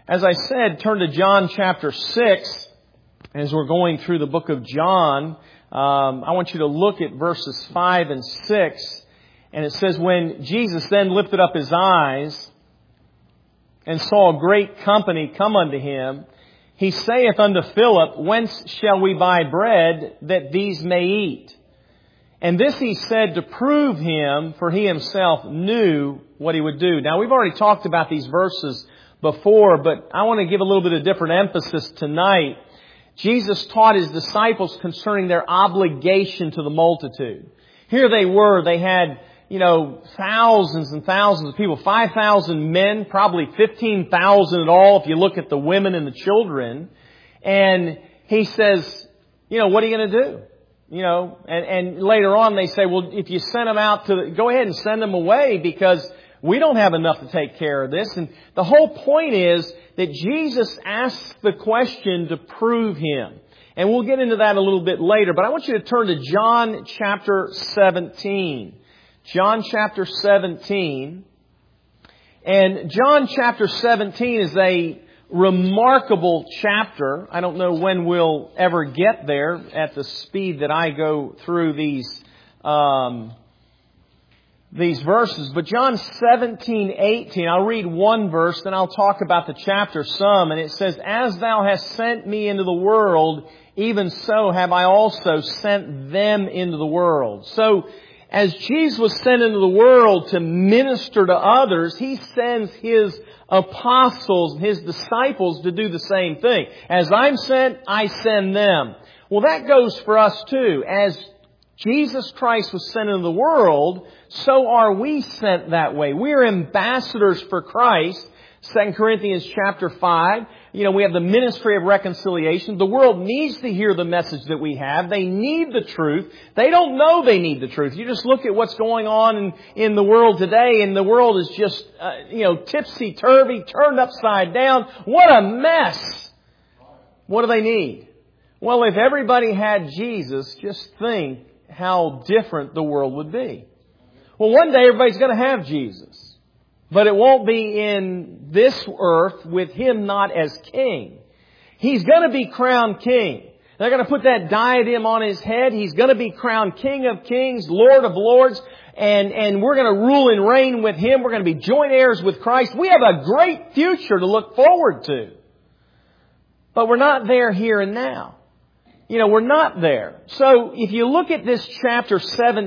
As I said, turn to John chapter 6 as we're going through the book of John. I want you to look at verses 5 and 6. And it says, when Jesus then lifted up His eyes and saw a great company come unto Him, He saith unto Philip, Whence shall we buy bread that these may eat? And this He said to prove Him, for He Himself knew what He would do. Now, we've already talked about these verses before, but I want to give a little bit of different emphasis tonight. Jesus taught His disciples concerning their obligation to the multitude. Here they were, they had, thousands and thousands of people, 5,000 men, probably 15,000 in all if you look at the women and the children. And He says, what are you going to do? And later on they say, well, if you send them out go ahead and send them away because we don't have enough to take care of this. And the whole point is that Jesus asks the question to prove Him. And we'll get into that a little bit later. But I want you to turn to John chapter 17. John chapter 17. And John chapter 17 is a remarkable chapter. I don't know when we'll ever get there at the speed that I go through these verses. But John 17:18, I'll read one verse, then I'll talk about the chapter some. And it says, As thou hast sent me into the world, even so have I also sent them into the world. So, as Jesus was sent into the world to minister to others, He sends His apostles, His disciples to do the same thing. As I'm sent, I send them. Well, that goes for us too. As Jesus Christ was sent into the world, so are we sent that way. We are ambassadors for Christ. 2 Corinthians chapter 5. We have the ministry of reconciliation. The world needs to hear the message that we have. They need the truth. They don't know they need the truth. You just look at what's going on in the world today, and the world is just, tipsy-turvy, turned upside down. What a mess! What do they need? Well, if everybody had Jesus, just think how different the world would be. Well, one day everybody's going to have Jesus. But it won't be in this earth with Him not as king. He's going to be crowned king. They're going to put that diadem on His head. He's going to be crowned King of Kings, Lord of Lords. And we're going to rule and reign with Him. We're going to be joint heirs with Christ. We have a great future to look forward to. But we're not there here and now. We're not there. So if you look at this chapter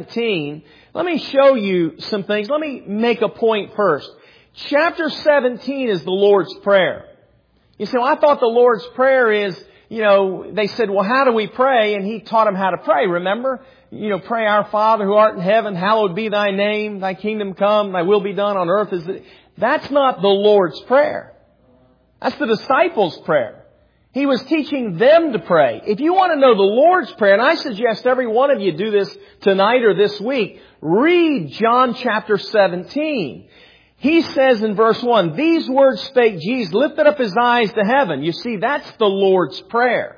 17, let me show you some things. Let me make a point first. Chapter 17 is the Lord's Prayer. You say, well, I thought the Lord's Prayer is, they said, well, how do we pray? And He taught them how to pray, remember? Pray, Our Father who art in heaven, hallowed be Thy name, Thy kingdom come, Thy will be done on earth. That's not the Lord's Prayer. That's the disciples' prayer. He was teaching them to pray. If you want to know the Lord's Prayer, and I suggest every one of you do this tonight or this week, read John chapter 17. He says in verse 1, These words spake Jesus, lifted up His eyes to heaven. You see, that's the Lord's Prayer.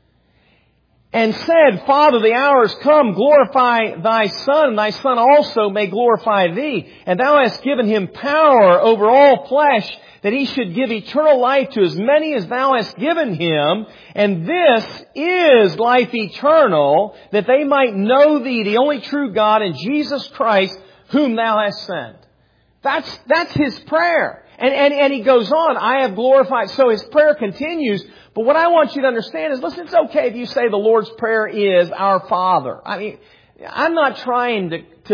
And said, Father, the hour is come, glorify Thy Son, and Thy Son also may glorify Thee. And Thou hast given Him power over all flesh, that He should give eternal life to as many as Thou hast given Him. And this is life eternal, that they might know Thee, the only true God, and Jesus Christ, whom Thou hast sent. That's His prayer. And He goes on, I have glorified. So His prayer continues. But what I want you to understand is, listen, it's okay if you say the Lord's Prayer is Our Father. I mean, I'm not trying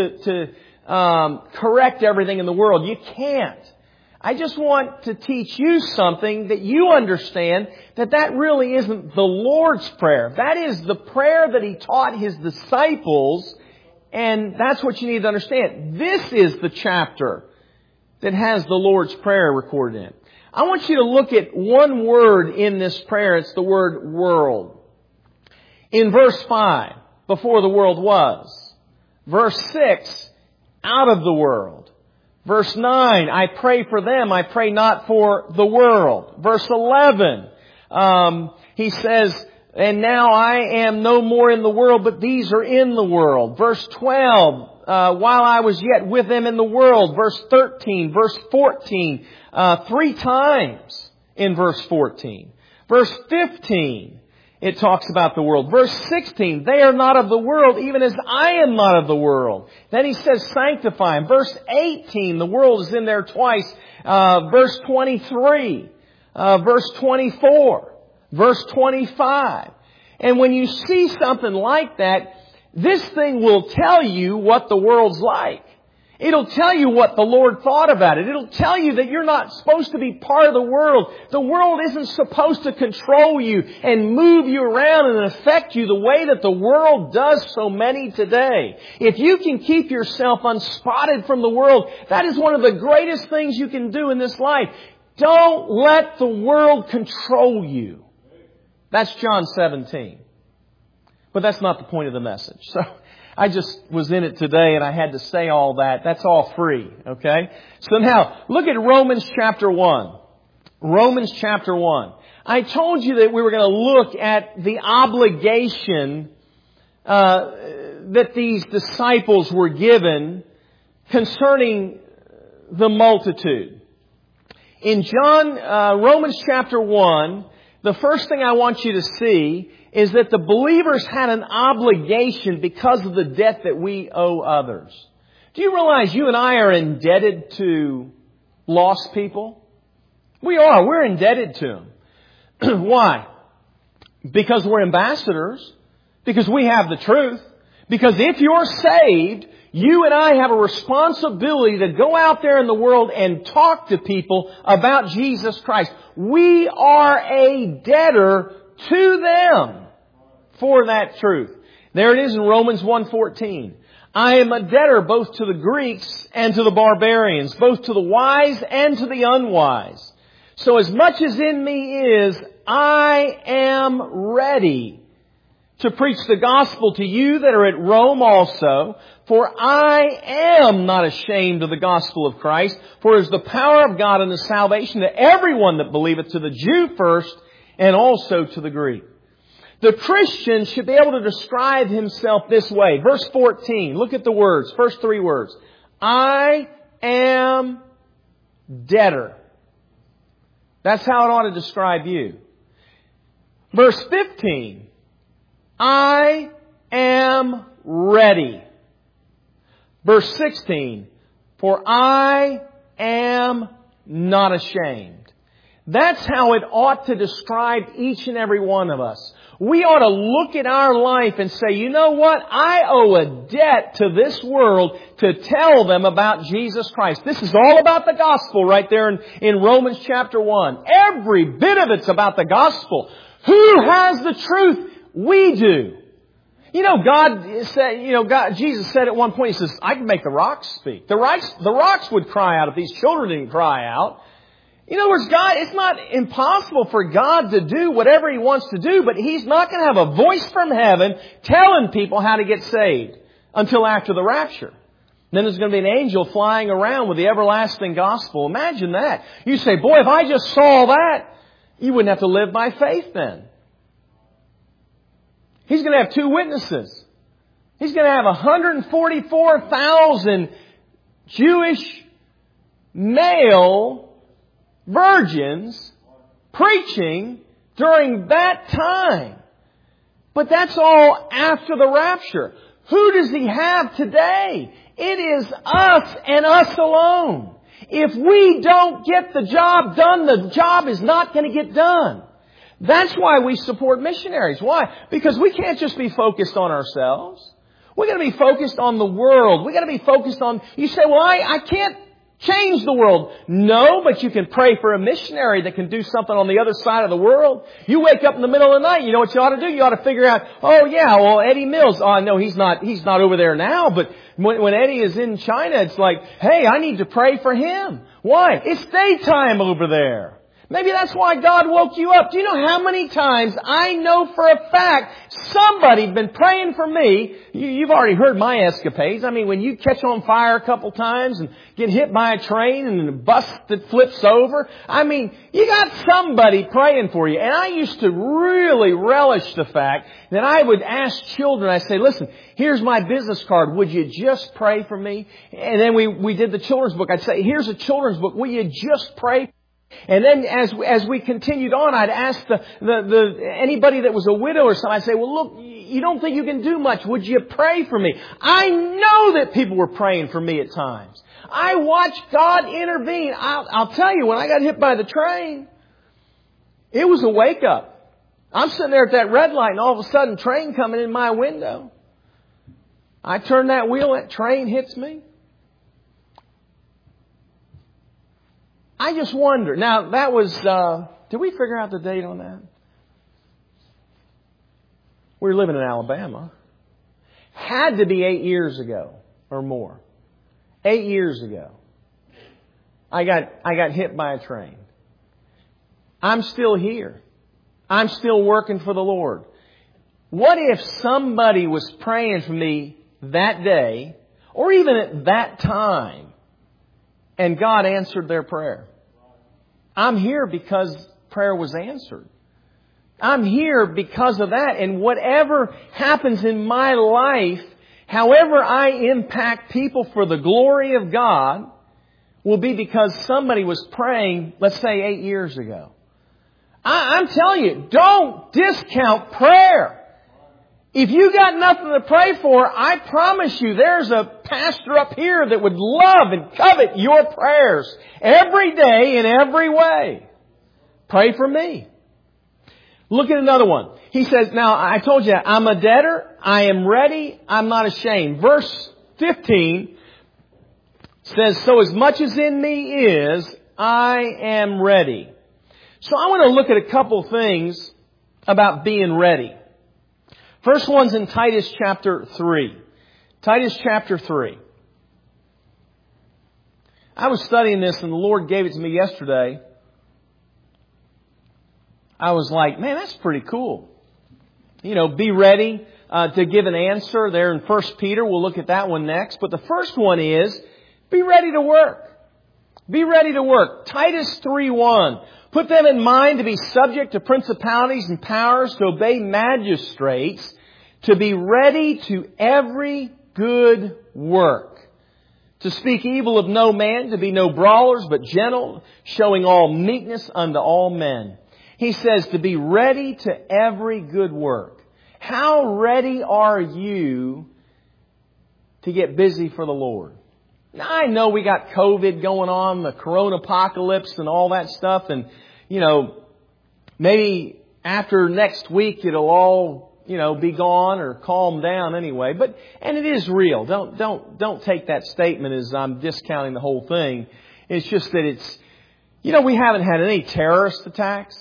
to correct everything in the world. You can't. I just want to teach you something that you understand that really isn't the Lord's Prayer. That is the prayer that He taught His disciples, and that's what you need to understand. This is the chapter that has the Lord's Prayer recorded in it. I want you to look at one word in this prayer. It's the word world. In verse 5, before the world was. Verse 6, out of the world. Verse 9, I pray for them, I pray not for the world. Verse 11, He says, and now I am no more in the world, but these are in the world. Verse 12, while I was yet with them in the world. Verse 13, verse 14, 3 times. in verse 14. Verse 15, it talks about the world. Verse 16, they are not of the world, even as I am not of the world. Then he says, sanctify them. Verse 18, the world is in there twice. Verse 23, verse 24, verse 25. And when you see something like that, this thing will tell you what the world's like. It'll tell you what the Lord thought about it. It'll tell you that you're not supposed to be part of the world. The world isn't supposed to control you and move you around and affect you the way that the world does so many today. If you can keep yourself unspotted from the world, that is one of the greatest things you can do in this life. Don't let the world control you. That's John 17. But that's not the point of the message. So I just was in it today and I had to say all that. That's all free, okay? So now, look at Romans chapter 1. Romans chapter 1. I told you that we were going to look at the obligation that these disciples were given concerning the multitude. In Romans chapter 1, the first thing I want you to see is that the believers had an obligation because of the debt that we owe others. Do you realize you and I are indebted to lost people? We are. We're indebted to them. Why? Because we're ambassadors. Because we have the truth. Because if you're saved, you and I have a responsibility to go out there in the world and talk to people about Jesus Christ. We are a debtor to them for that truth. There it is in Romans 1:14. I am a debtor both to the Greeks and to the barbarians, both to the wise and to the unwise. So as much as in me is, I am ready to preach the gospel to you that are at Rome also. For I am not ashamed of the gospel of Christ, for it is the power of God unto salvation to everyone that believeth, to the Jew first, and also to the Greek. The Christian should be able to describe himself this way. Verse 14, look at the words, first three words. I am debtor. That's how it ought to describe you. Verse 15, I am ready. Verse 16, for I am not ashamed. That's how it ought to describe each and every one of us. We ought to look at our life and say, you know what? I owe a debt to this world to tell them about Jesus Christ. This is all about the gospel right there in Romans chapter 1. Every bit of it's about the gospel. Who has the truth? We do. You know, Jesus said at one point, He says, I can make the rocks speak. The rocks would cry out if these children didn't cry out. In other words, it's not impossible for God to do whatever He wants to do, but He's not going to have a voice from heaven telling people how to get saved until after the rapture. Then there's going to be an angel flying around with the everlasting gospel. Imagine that. You say, boy, if I just saw that, you wouldn't have to live by faith then. He's going to have two witnesses. He's going to have 144,000 Jewish male virgins preaching during that time. But that's all after the rapture. Who does He have today? It is us and us alone. If we don't get the job done, the job is not going to get done. That's why we support missionaries. Why? Because we can't just be focused on ourselves. We're going to be focused on the world. We're going to be focused on... You say, well, I can't change the world. No, but you can pray for a missionary that can do something on the other side of the world. You wake up in the middle of the night, you know what you ought to do? You ought to figure out, oh yeah, well, Eddie Mills. Oh no, he's not over there now, but when Eddie is in China, it's like, hey, I need to pray for him. Why? It's daytime over there. Maybe that's why God woke you up. Do you know how many times I know for a fact somebody's been praying for me? You've already heard my escapades. I mean, when you catch on fire a couple times and get hit by a train and a bus that flips over. I mean, you got somebody praying for you. And I used to really relish the fact that I would ask children, I say, listen, here's my business card. Would you just pray for me? And then we did the children's book. I'd say, here's a children's book. Will you just pray? And then as we continued on, I'd ask anybody that was a widow or something, I'd say, well, look, you don't think you can do much. Would you pray for me? I know that people were praying for me at times. I watched God intervene. I'll tell you, when I got hit by the train, it was a wake up. I'm sitting there at that red light and all of a sudden train coming in my window. I turn that wheel, that train hits me. I just wonder. Now, that was, did we figure out the date on that? We were living in Alabama. Had to be 8 years ago or more. 8 years ago. I got hit by a train. I'm still here. I'm still working for the Lord. What if somebody was praying for me that day, or even at that time, and God answered their prayer? I'm here because prayer was answered. I'm here because of that. And whatever happens in my life, however I impact people for the glory of God, will be because somebody was praying, let's say 8 years ago. I'm telling you, don't discount prayer. If you got nothing to pray for, I promise you there's a pastor up here that would love and covet your prayers every day in every way. Pray for me. Look at another one. He says, now I told you, I'm a debtor. I am ready. I'm not ashamed. Verse 15 says, so as much as in me is, I am ready. So I want to look at a couple things about being ready. First one's in Titus chapter 3. Titus chapter 3. I was studying this and the Lord gave it to me yesterday. I was like, man, that's pretty cool. You know, be ready to give an answer there in 1 Peter. We'll look at that one next. But the first one is, be ready to work. Be ready to work. Titus 3:1. Put them in mind to be subject to principalities and powers, to obey magistrates, to be ready to every good work, to speak evil of no man, to be no brawlers, but gentle, showing all meekness unto all men. He says to be ready to every good work. How ready are you to get busy for the Lord? Now, I know we got COVID going on, the corona apocalypse and all that stuff. And, you know, maybe after next week it'll all, you know, be gone or calm down anyway. And it is real. Don't take that statement as I'm discounting the whole thing. It's just that it's, you know, we haven't had any terrorist attacks.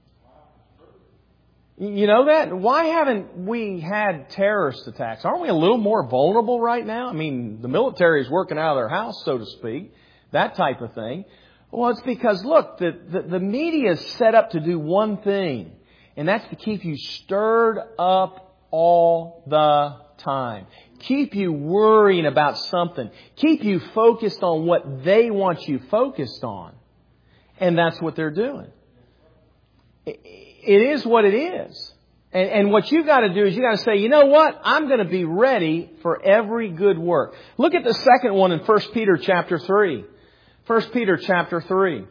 You know that? Why haven't we had terrorist attacks? Aren't we a little more vulnerable right now? I mean, the military is working out of their house, so to speak. That type of thing. Well, it's because, look, the media is set up to do one thing. And that's to keep you stirred up all the time. Keep you worrying about something. Keep you focused on what they want you focused on. And that's what they're doing. It is what it is. And what you've got to do is you've got to say, you know what? I'm going to be ready for every good work. Look at the second one in 1 Peter chapter 3. 1 Peter chapter 3.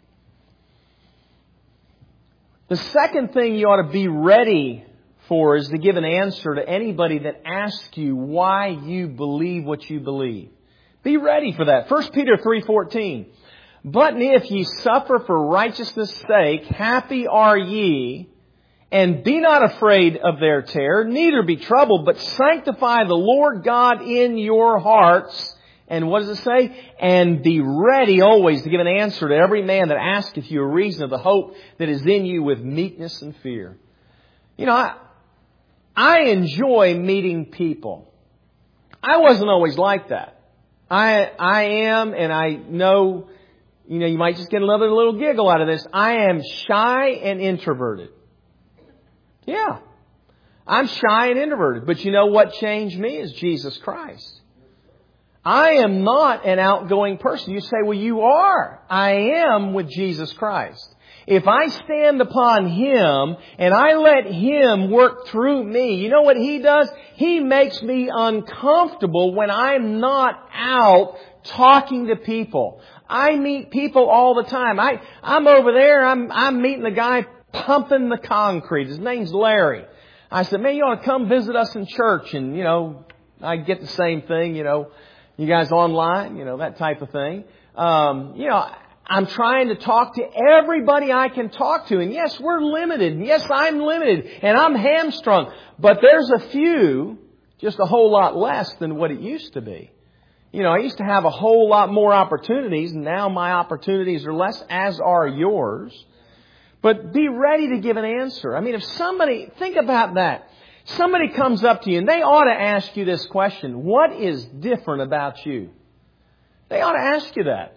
The second thing you ought to be ready for is to give an answer to anybody that asks you why you believe what you believe. Be ready for that. 1 Peter 3:14. But if ye suffer for righteousness' sake, happy are ye, and be not afraid of their terror, neither be troubled, but sanctify the Lord God in your hearts. And what does it say? And be ready always to give an answer to every man that asketh you a reason of the hope that is in you with meekness and fear. You know, I enjoy meeting people. I wasn't always like that. I am, and I know, you know, you might just get another little giggle out of this. I am shy and introverted. Yeah. I'm shy and introverted. But you know what changed me is Jesus Christ. I am not an outgoing person. You say, well, you are. I am with Jesus Christ. If I stand upon Him and I let Him work through me, you know what He does? He makes me uncomfortable when I'm not out talking to people. I meet people all the time. I'm over there, I'm meeting the guy pumping the concrete. His name's Larry. I said, man, you ought to come visit us in church. And, I get the same thing, you guys online, that type of thing. I'm trying to talk to everybody I can talk to. And yes, we're limited. And yes, I'm limited. And I'm hamstrung. But there's a few, just a whole lot less than what it used to be. I used to have a whole lot more opportunities. And now my opportunities are less, as are yours. But be ready to give an answer. I mean, if somebody, think about that. Somebody comes up to you and they ought to ask you this question. What is different about you? They ought to ask you that.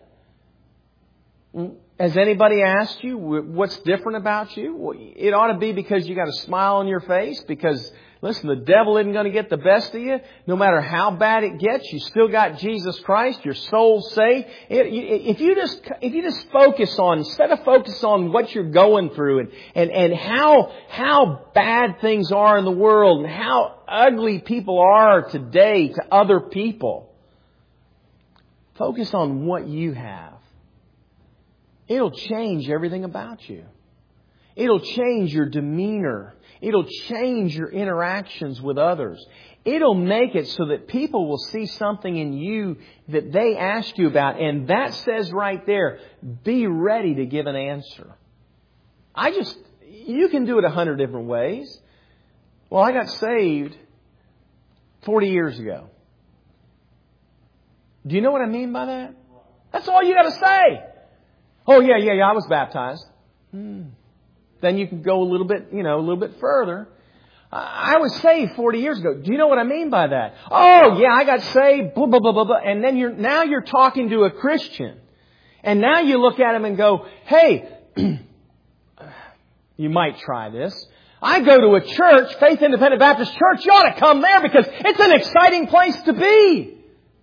Has anybody asked you what's different about you? Well, it ought to be because you got a smile on your face. Because, listen, the devil isn't going to get the best of you. No matter how bad it gets, you still got Jesus Christ. Your soul's saved. If you just focus on, instead of focus on what you're going through and how bad things are in the world and how ugly people are today to other people, focus on what you have. It'll change everything about you. It'll change your demeanor. It'll change your interactions with others. It'll make it so that people will see something in you that they ask you about. And that says right there, be ready to give an answer. You can do it 100 different ways. Well, I got saved 40 years ago. Do you know what I mean by that? That's all you got to say. Oh, yeah, I was baptized. Then you can go a little bit further. I was saved 40 years ago. Do you know what I mean by that? Oh, yeah, I got saved, blah, blah, blah, blah, blah. And then you're talking to a Christian. And now you look at him and go, hey, you might try this. I go to a church, Faith Independent Baptist Church. You ought to come there because it's an exciting place to be.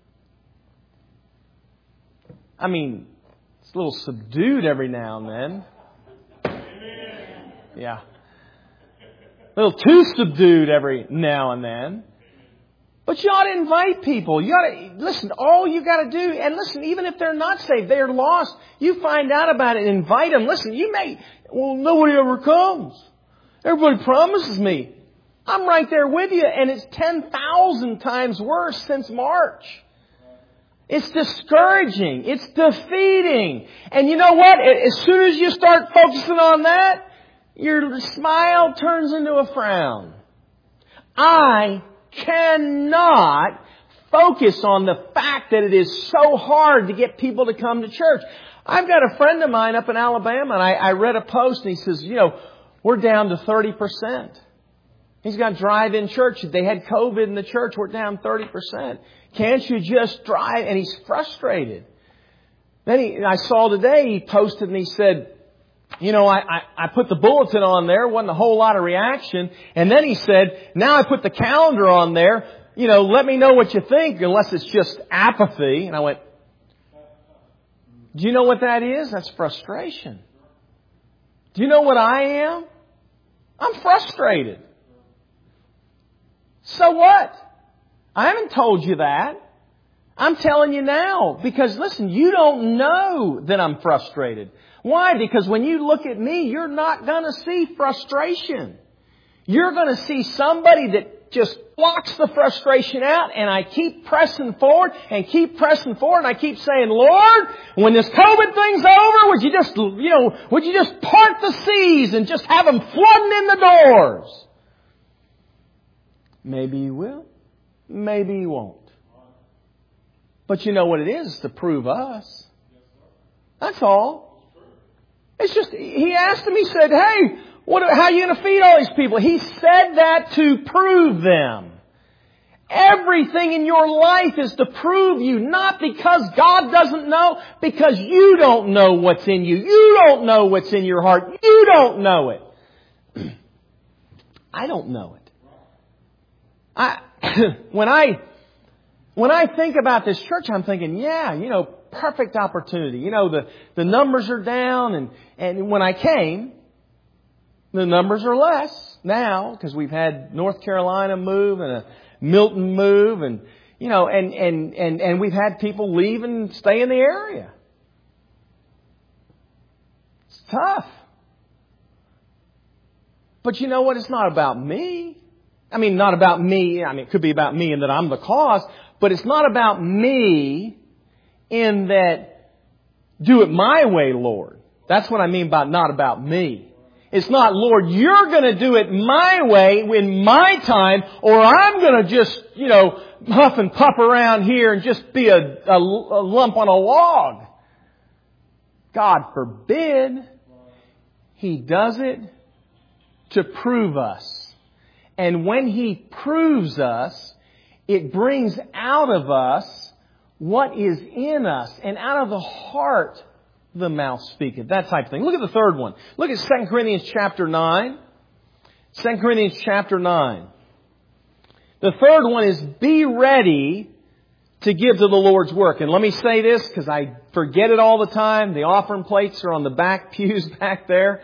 I mean, it's a little subdued every now and then. Yeah. A little too subdued every now and then. But you ought to invite people. You ought to, listen, all you got to do, and listen, even if they're not saved, they're lost, you find out about it and invite them. Listen, nobody ever comes. Everybody promises me. I'm right there with you, and it's 10,000 times worse since March. It's discouraging. It's defeating. And you know what? As soon as you start focusing on that, your smile turns into a frown. I cannot focus on the fact that it is so hard to get people to come to church. I've got a friend of mine up in Alabama, and I read a post, and he says, we're down to 30%. He's got drive-in church. They had COVID in the church. We're down 30%. Can't you just drive? And he's frustrated. Then I saw today, he posted and he said, I put the bulletin on there. Wasn't a whole lot of reaction. And then he said, now I put the calendar on there. Let me know what you think, unless it's just apathy. And I went, do you know what that is? That's frustration. Do you know what I am? I'm frustrated. So what? I haven't told you that. I'm telling you now. Because listen, you don't know that I'm frustrated. Why? Because when you look at me, you're not going to see frustration. You're going to see somebody that just blocks the frustration out, and I keep pressing forward and keep pressing forward, and I keep saying, Lord, when this COVID thing's over, would you just part the seas and just have them flooding in the doors? Maybe you will. Maybe you won't. But you know what it is? It's to prove us. That's all. It's just, he asked him, he said, hey, how are you going to feed all these people? He said that to prove them. Everything in your life is to prove you, not because God doesn't know, because you don't know what's in you. You don't know what's in your heart. You don't know it. I don't know it. When I think about this church, I'm thinking, perfect opportunity. The numbers are down, and when I came, the numbers are less now because we've had North Carolina move and a Milton move, and we've had people leave and stay in the area. tough. But you know what? It's not about me. I mean, not about me. I mean, it could be about me and that I'm the cause. But it's not about me in that, do it my way, Lord. That's what I mean by not about me. It's not, Lord, you're going to do it my way in my time, or I'm going to just, huff and puff around here and just be a lump on a log. God forbid. He does it to prove us. And when He proves us, it brings out of us what is in us. And out of the heart, the mouth speaketh. That type of thing. Look at the third one. Look at 2 Corinthians chapter 9. 2 Corinthians chapter 9. The third one is be ready to give to the Lord's work. And let me say this because I forget it all the time. The offering plates are on the back pews back there.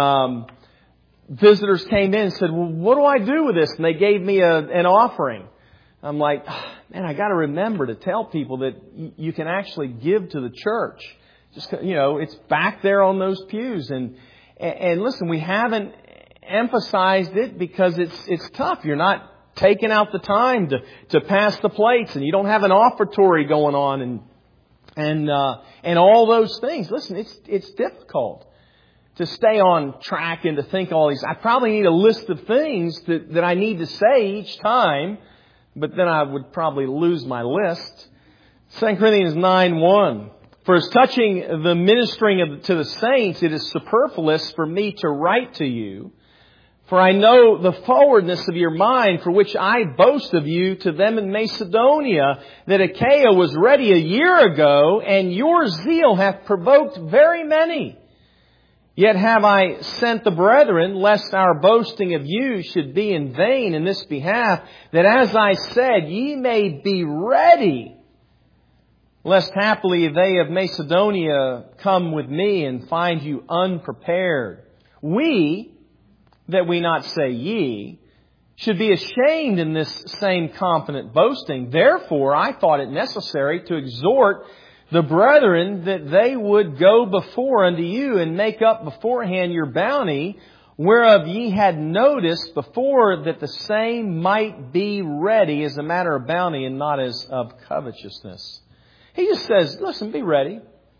Visitors came in and said, well, what do I do with this? And they gave me an offering. I'm like, man, I got to remember to tell people that you can actually give to the church. Just, it's back there on those pews. And listen, we haven't emphasized it because it's tough. You're not taking out the time to pass the plates, and you don't have an offertory going on and all those things. Listen, it's difficult to stay on track and to think all these. I probably need a list of things that I need to say each time, but then I would probably lose my list. 2 Corinthians 9:1. For as touching the ministering to the saints, it is superfluous for me to write to you. For I know the forwardness of your mind, for which I boast of you to them in Macedonia, that Achaia was ready a year ago, and your zeal hath provoked very many. Yet have I sent the brethren, lest our boasting of you should be in vain in this behalf, that as I said, ye may be ready, lest haply they of Macedonia come with me and find you unprepared. We, that we not say ye, should be ashamed in this same confident boasting. Therefore, I thought it necessary to exhort the brethren that they would go before unto you and make up beforehand your bounty, whereof ye had noticed before that the same might be ready as a matter of bounty and not as of covetousness. He just says, listen, be ready.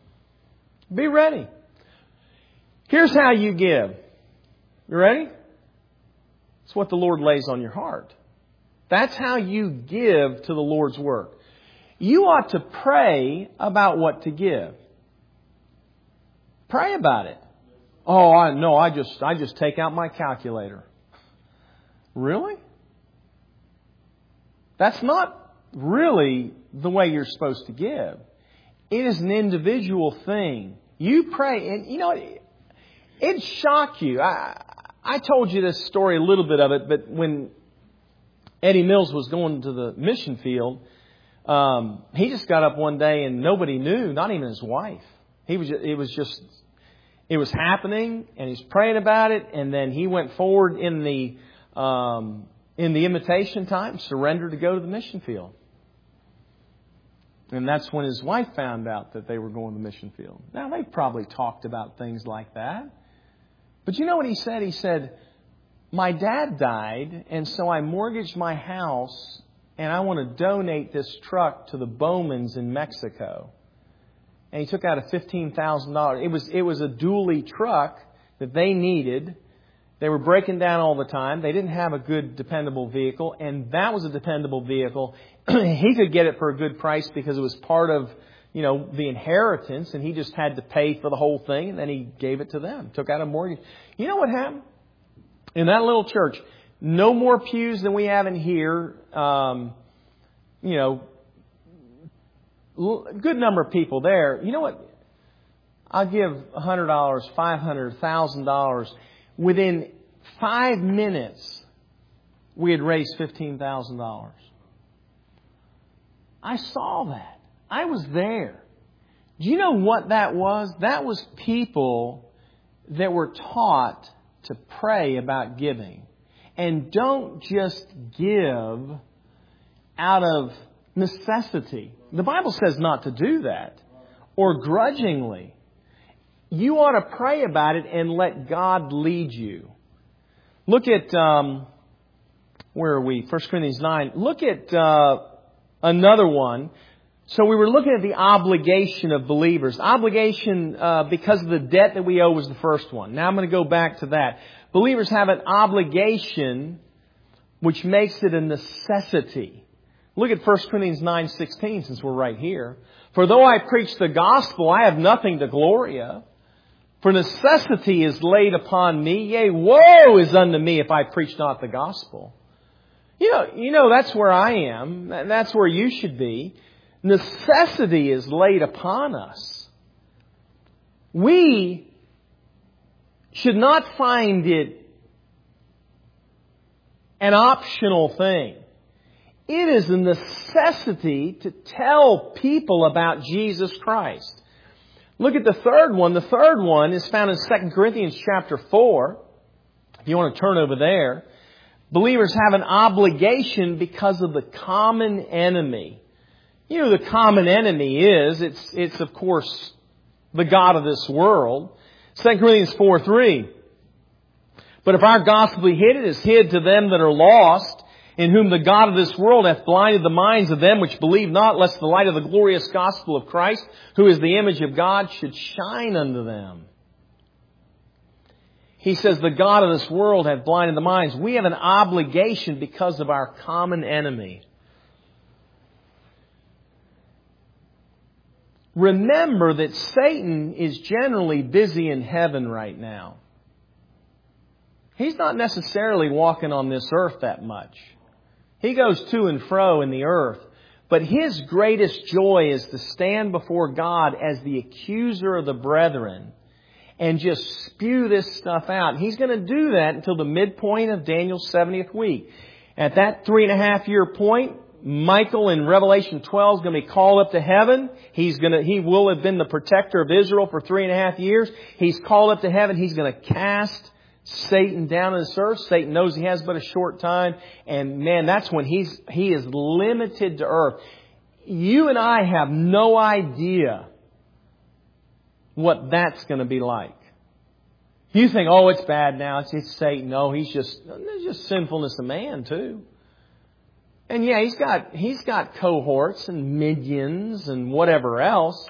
Be ready. Here's how you give. You ready? It's what the Lord lays on your heart. That's how you give to the Lord's work. You ought to pray about what to give. Pray about it. Oh, I just take out my calculator. Really? That's not really the way you're supposed to give. It is an individual thing. You pray, and it'd shock you. I told you this story, a little bit of it, but when Eddie Mills was going to the mission field, he just got up one day and nobody knew, not even his wife. It was happening, and he's praying about it, and then he went forward in the invitation time, surrendered to go to the mission field. And that's when his wife found out that they were going to the mission field. Now, they probably talked about things like that. But you know what he said? He said, my dad died, and so I mortgaged my house, and I want to donate this truck to the Bowmans in Mexico. And he took out a $15,000. It was a dually truck that they needed. They were breaking down all the time. They didn't have a good, dependable vehicle, and that was a dependable vehicle. He could get it for a good price because it was part of, the inheritance, and he just had to pay for the whole thing, and then he gave it to them. Took out a mortgage. You know what happened? In that little church, no more pews than we have in here. Good number of people there. You know what? I'll give $100, $500, $1,000. Within 5 minutes, we had raised $15,000. I saw that. I was there. Do you know what that was? That was people that were taught to pray about giving. And don't just give out of necessity. The Bible says not to do that. Or grudgingly. you ought to pray about it and let God lead you. Look at, where are we? 1 Corinthians 9. Look at another one. So we were looking at the obligation of believers. Obligation because of the debt that we owe was the first one. Now I'm going to go back to that. Believers have an obligation which makes it a necessity. Look at 1 Corinthians 9:16 since we're right here. For though I preach the gospel, I have nothing to glory of. For necessity is laid upon me. Yea, woe is unto me if I preach not the gospel. You know that's where I am. And that's where you should be. Necessity is laid upon us. We should not find it an optional thing. It is a necessity to tell people about Jesus Christ. Look at the third one. The third one is found in 2 Corinthians chapter 4. If you want to turn over there. Believers have an obligation because of the common enemy. You know the common enemy is, it's of course the god of this world. 2 Corinthians 4:3. But if our gospel be hid, it is hid to them that are lost, in whom the god of this world hath blinded the minds of them which believe not, lest the light of the glorious gospel of Christ, who is the image of God, should shine unto them. He says the god of this world hath blinded the minds. We have an obligation because of our common enemy. Remember that Satan is generally busy in heaven right now. He's not necessarily walking on this earth that much. He goes to and fro in the earth. But his greatest joy is to stand before God as the accuser of the brethren and just spew this stuff out. He's going to do that until the midpoint of Daniel's 70th week. At that 3.5-year point, Michael in Revelation 12 is going to be called up to heaven. He will have been the protector of Israel for 3.5 years. He's called up to heaven. He's going to cast Satan down on this earth. Satan knows he has but a short time. And man, that's when he is limited to earth. You and I have no idea what that's going to be like. You think, oh, it's bad now. It's Satan. No, there's just sinfulness of man too. And yeah, he's got cohorts and minions and whatever else.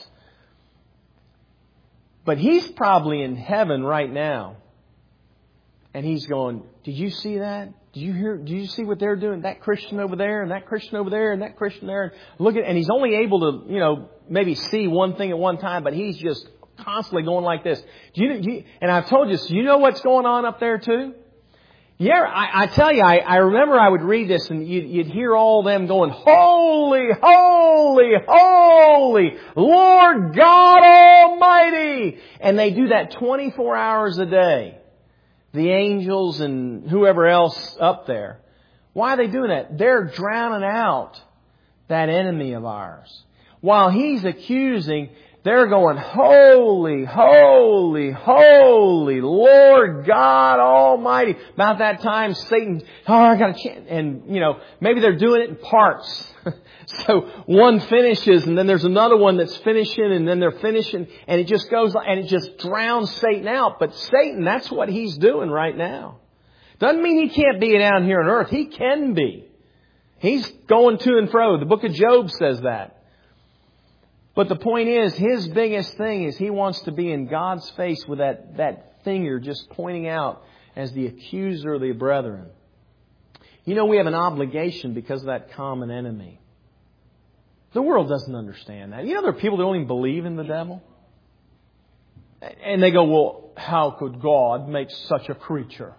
But he's probably in heaven right now. And he's going, did you see that? Did you hear? Did you see what they're doing? That Christian over there and that Christian over there and that Christian there. And he's only able to, maybe see one thing at one time, but he's just constantly going like this. And I've told you, so you know what's going on up there too? Yeah, I tell you, I remember I would read this and you'd hear all them going, holy, holy, holy, Lord God Almighty. And they do that 24 hours a day. The angels and whoever else up there. Why are they doing that? They're drowning out that enemy of ours. While he's accusing, they're going, holy, holy, holy, Lord God Almighty. About that time, Satan, I got a chance. And, maybe they're doing it in parts. So one finishes and then there's another one that's finishing and then they're finishing. And it just goes and it just drowns Satan out. But Satan, that's what he's doing right now. Doesn't mean he can't be down here on earth. He can be. He's going to and fro. The book of Job says that. But the point is, his biggest thing is he wants to be in God's face with that finger just pointing out as the accuser of the brethren. We have an obligation because of that common enemy. The world doesn't understand that. There are people that don't even believe in the devil. And they go, well, how could God make such a creature?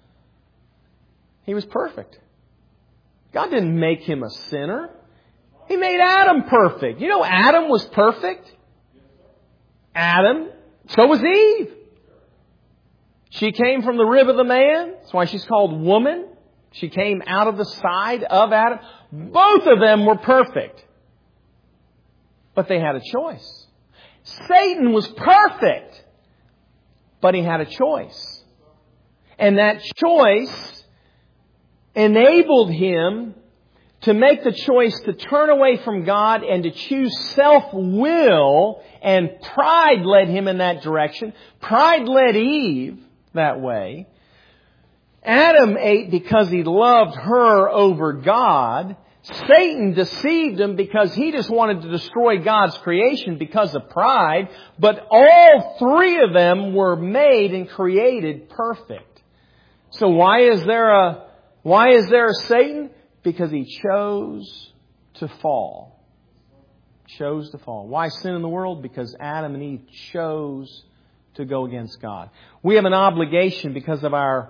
He was perfect. God didn't make him a sinner. He made Adam perfect. Adam was perfect. Adam. So was Eve. She came from the rib of the man. That's why she's called woman. She came out of the side of Adam. Both of them were perfect. But they had a choice. Satan was perfect. But he had a choice. And that choice enabled him to make the choice to turn away from God and to choose self-will, and pride led him in that direction. Pride led Eve that way. Adam ate because he loved her over God. Satan deceived him because he just wanted to destroy God's creation because of pride. But all three of them were made and created perfect. So why is there a Satan? Because he chose to fall. Chose to fall. Why sin in the world? Because Adam and Eve chose to go against God. We have an obligation because of our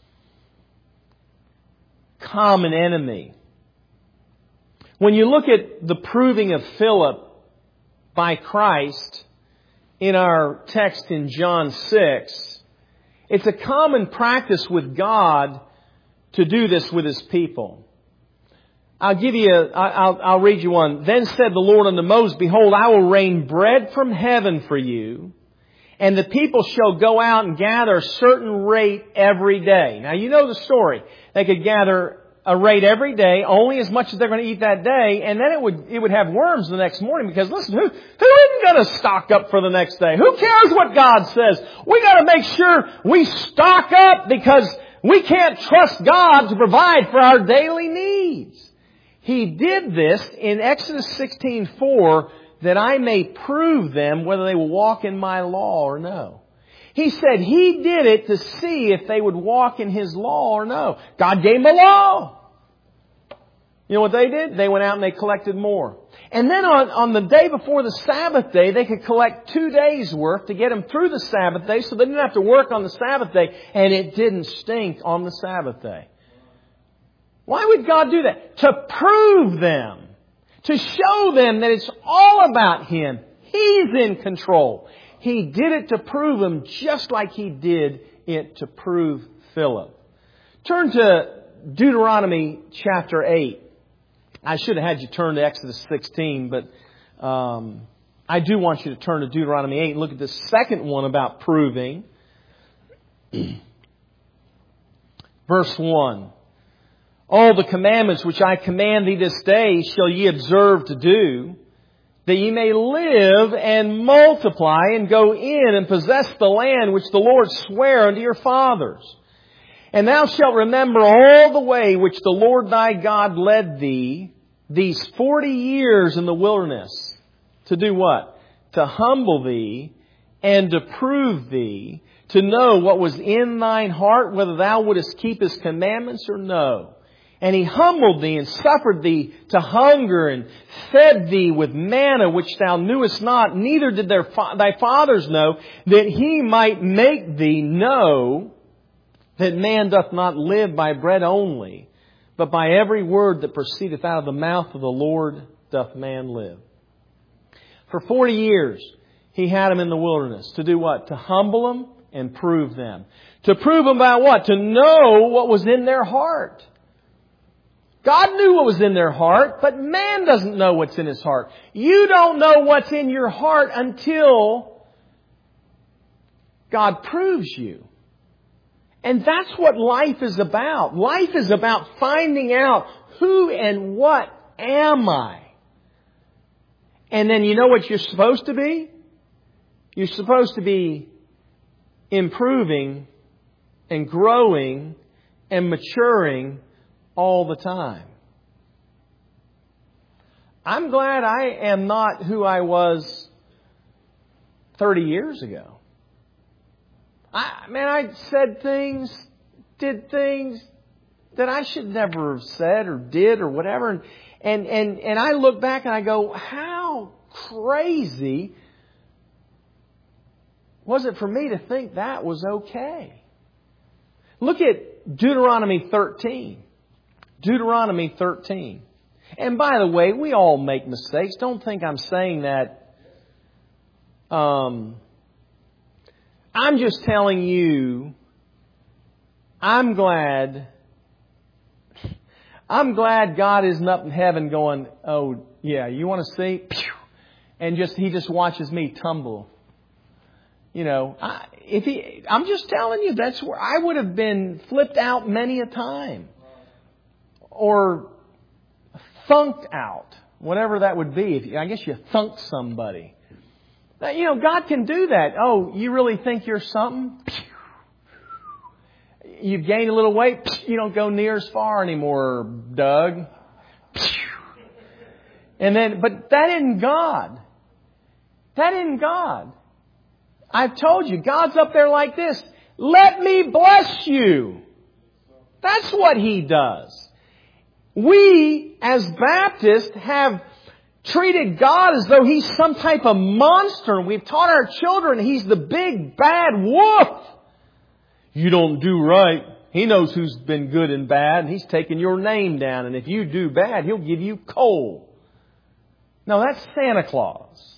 common enemy. When you look at the proving of Philip by Christ in our text in John 6, it's a common practice with God to do this with His people. I'll read you one. Then said the Lord unto Moses, Behold, I will rain bread from heaven for you, and the people shall go out and gather a certain rate every day. Now you know the story. They could gather a rate every day, only as much as they're going to eat that day, and then it would have worms the next morning, because listen, who isn't going to stock up for the next day? Who cares what God says? We got to make sure we stock up, because we can't trust God to provide for our daily needs. He did this in Exodus 16:4, that I may prove them whether they will walk in my law or no. He said He did it to see if they would walk in His law or no. God gave them a law. You know what they did? They went out and they collected more. And then on the day before the Sabbath day, they could collect 2 days' worth to get them through the Sabbath day, so they didn't have to work on the Sabbath day, and it didn't stink on the Sabbath day. Why would God do that? To prove them. To show them that it's all about Him. He's in control. He did it to prove Him, just like He did it to prove Philip. Turn to Deuteronomy chapter 8. I should have had you turn to Exodus 16, but I do want you to turn to Deuteronomy 8 and look at the second one about proving. Verse 1. All the commandments which I command thee this day shall ye observe to do, that ye may live and multiply and go in and possess the land which the Lord sware unto your fathers. And thou shalt remember all the way which the Lord thy God led thee these 40 years in the wilderness. To do what? To humble thee and to prove thee, to know what was in thine heart, whether thou wouldest keep His commandments or no. And He humbled thee and suffered thee to hunger and fed thee with manna which thou knewest not, neither did thy fathers know, that He might make thee know that man doth not live by bread only, but by every word that proceedeth out of the mouth of the Lord doth man live. For 40 years He had them in the wilderness. To do what? To humble them and prove them. To prove them about what? To know what was in their heart. God knew what was in their heart, but man doesn't know what's in his heart. You don't know what's in your heart until God proves you. And that's what life is about. Life is about finding out who and what am I. And then you know what you're supposed to be? You're supposed to be improving and growing and maturing all the time. I'm glad I am not who I was 30 years ago. I said things, did things that I should never have said or did or whatever. And I look back and I go, how crazy was it for me to think that was okay? Look at Deuteronomy 13. Deuteronomy 13. And by the way, we all make mistakes. Don't think I'm saying that. I'm just telling you, I'm glad God isn't up in heaven going, oh, yeah, you want to see? And He just watches me tumble. You know, I'm just telling you, that's where I would have been flipped out many a time. Or thunked out. Whatever that would be. I guess you thunk somebody. Now, God can do that. Oh, you really think you're something? You've gained a little weight. You don't go near as far anymore, Doug. But that isn't God. That isn't God. I've told you, God's up there like this. Let me bless you. That's what He does. We, as Baptists, have treated God as though He's some type of monster. We've taught our children He's the big bad wolf. You don't do right. He knows who's been good and bad, and He's taken your name down. And if you do bad, He'll give you coal. No, that's Santa Claus.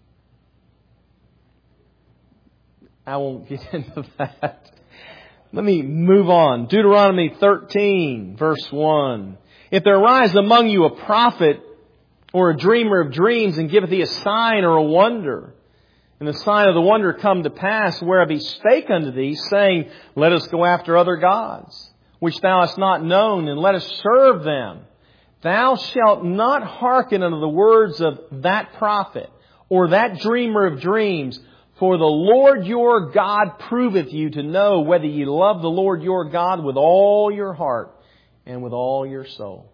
I won't get into that. Let me move on. Deuteronomy 13, verse 1. If there arise among you a prophet or a dreamer of dreams, and giveth thee a sign or a wonder, and the sign of the wonder come to pass, whereof he spake unto thee, saying, let us go after other gods, which thou hast not known, and let us serve them. Thou shalt not hearken unto the words of that prophet, or that dreamer of dreams, for the Lord your God proveth you to know whether ye love the Lord your God with all your heart and with all your soul.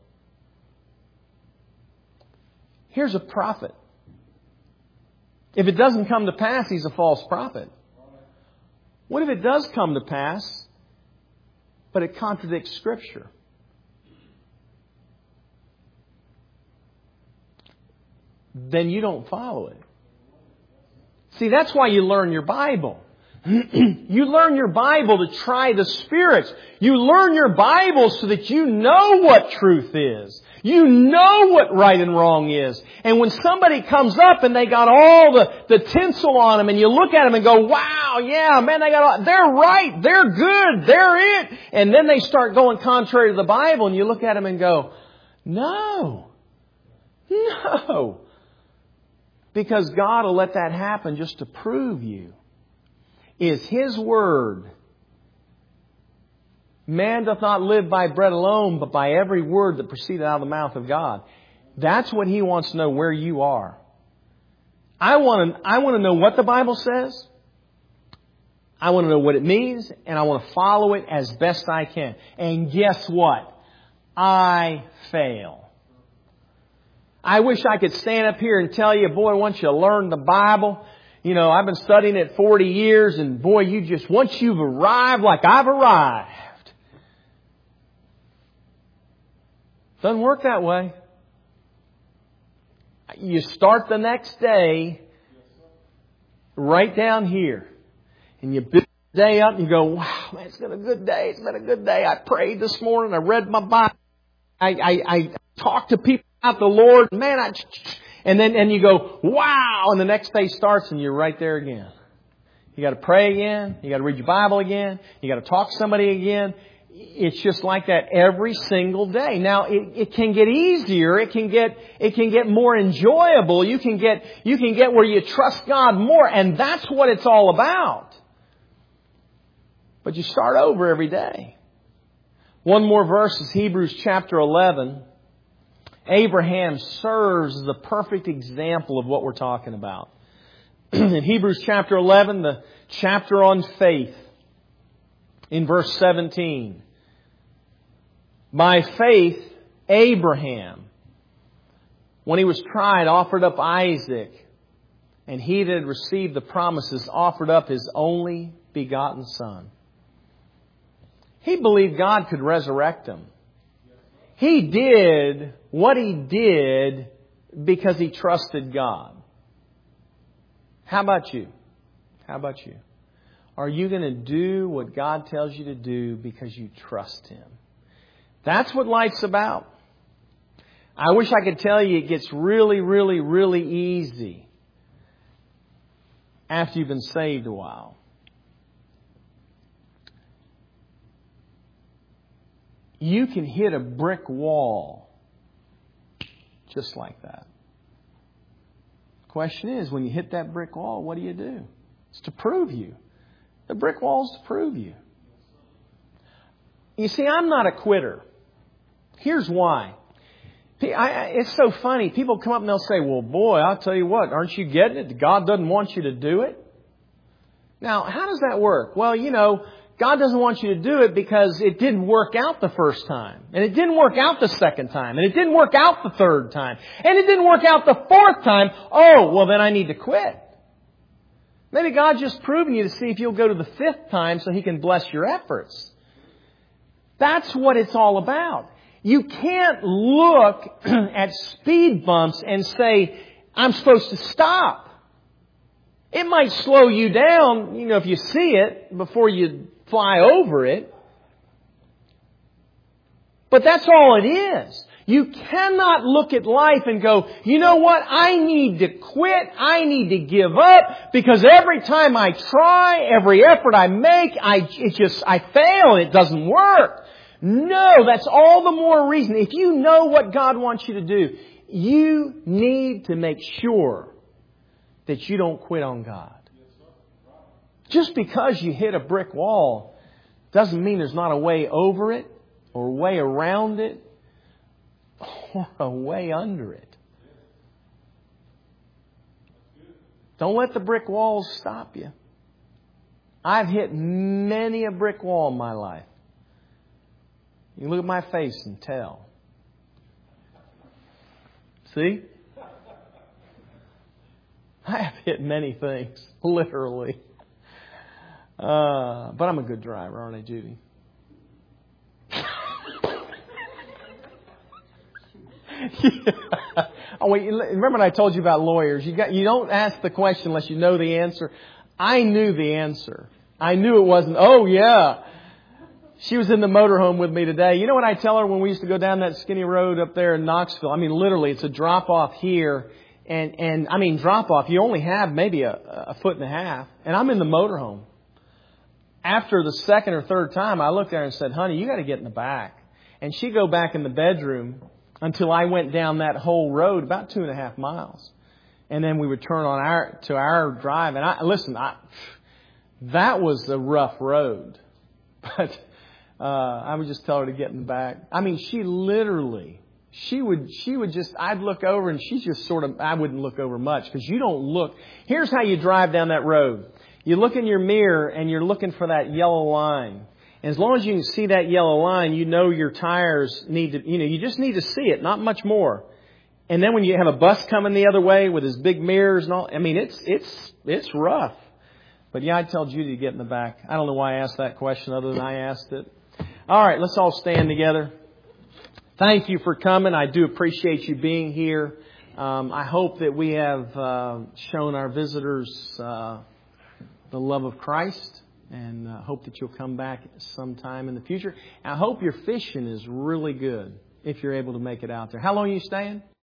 Here's a prophet. If it doesn't come to pass, he's a false prophet. What if it does come to pass, but it contradicts Scripture? Then you don't follow it. See, that's why you learn your Bible. You learn your Bible to try the spirits. You learn your Bible so that you know what truth is. You know what right and wrong is. And when somebody comes up and they got all the tinsel on them, and you look at them and go, wow, yeah, man, they're right, they're good, they're it. And then they start going contrary to the Bible, and you look at them and go, no. Because God will let that happen just to prove you. Is His Word. Man doth not live by bread alone, but by every word that proceedeth out of the mouth of God. That's what He wants to know, where you are. I want to know what the Bible says. I want to know what it means, and I want to follow it as best I can. And guess what? I fail. I wish I could stand up here and tell you, boy, once you learn the Bible, you know, I've been studying it 40 years, and boy, once you've arrived like I've arrived. Doesn't work that way. You start the next day right down here, and you build the day up and you go, wow, man, it's been a good day. It's been a good day. I prayed this morning. I read my Bible. I talked to people about the Lord. Man, and you go, wow, and the next day starts and you're right there again. You got to pray again. You got to read your Bible again. You got to talk to somebody again. It's just like that every single day. Now, it can get easier. It can get more enjoyable. You can get where you trust God more, and that's what it's all about. But you start over every day. One more verse is Hebrews chapter 11. Abraham serves as the perfect example of what we're talking about. In Hebrews chapter 11, the chapter on faith, in verse 17. By faith, Abraham, when he was tried, offered up Isaac, and he that had received the promises offered up his only begotten son. He believed God could resurrect him. He did what he did because he trusted God. How about you? How about you? Are you going to do what God tells you to do because you trust Him? That's what life's about. I wish I could tell you it gets really, really, really easy after you've been saved a while. You can hit a brick wall just like that. The question is, when you hit that brick wall, what do you do? It's to prove you. The brick wall's to prove you. You see, I'm not a quitter. Here's why. It's so funny. People come up and they'll say, well, boy, I'll tell you what, aren't you getting it? God doesn't want you to do it. Now, how does that work? Well, God doesn't want you to do it because it didn't work out the first time. And it didn't work out the second time. And it didn't work out the third time. And it didn't work out the fourth time. Oh, well, then I need to quit. Maybe God's just proving you to see if you'll go to the fifth time so He can bless your efforts. That's what it's all about. You can't look at speed bumps and say, I'm supposed to stop. It might slow you down, if you see it before you fly over it. But that's all it is. You cannot look at life and go, you know what? I need to quit. I need to give up because every time I try, every effort I make, I fail and it doesn't work. No, that's all the more reason. If you know what God wants you to do, you need to make sure that you don't quit on God. Just because you hit a brick wall doesn't mean there's not a way over it or a way around it or a way under it. Don't let the brick walls stop you. I've hit many a brick wall in my life. You look at my face and tell. See? I have hit many things, literally. But I'm a good driver, aren't I, Judy? Yeah. Oh, wait, remember when I told you about lawyers? You don't ask the question unless you know the answer. I knew the answer. I knew it wasn't, oh, yeah. She was in the motorhome with me today. You know what I tell her when we used to go down that skinny road up there in Knoxville? I mean, literally, it's a drop-off here. And I mean, drop-off, you only have maybe a foot and a half. And I'm in the motorhome. After the second or third time, I looked at her and said, honey, you got to get in the back. And she'd go back in the bedroom until I went down that whole road, about 2.5 miles. And then we would turn on to our drive. And that was a rough road. But I would just tell her to get in the back. I mean, she would just, I'd look over and she's just I wouldn't look over much because you don't look. Here's how you drive down that road. You look in your mirror and you're looking for that yellow line. And as long as you can see that yellow line, you know your tires need to, you just need to see it, not much more. And then when you have a bus coming the other way with his big mirrors and all, I mean, it's rough. But yeah, I'd tell Judy to get in the back. I don't know why I asked that question other than I asked it. All right, let's all stand together. Thank you for coming. I do appreciate you being here. I hope that we have shown our visitors the love of Christ, and hope that you'll come back sometime in the future. I hope your fishing is really good if you're able to make it out there. How long are you staying?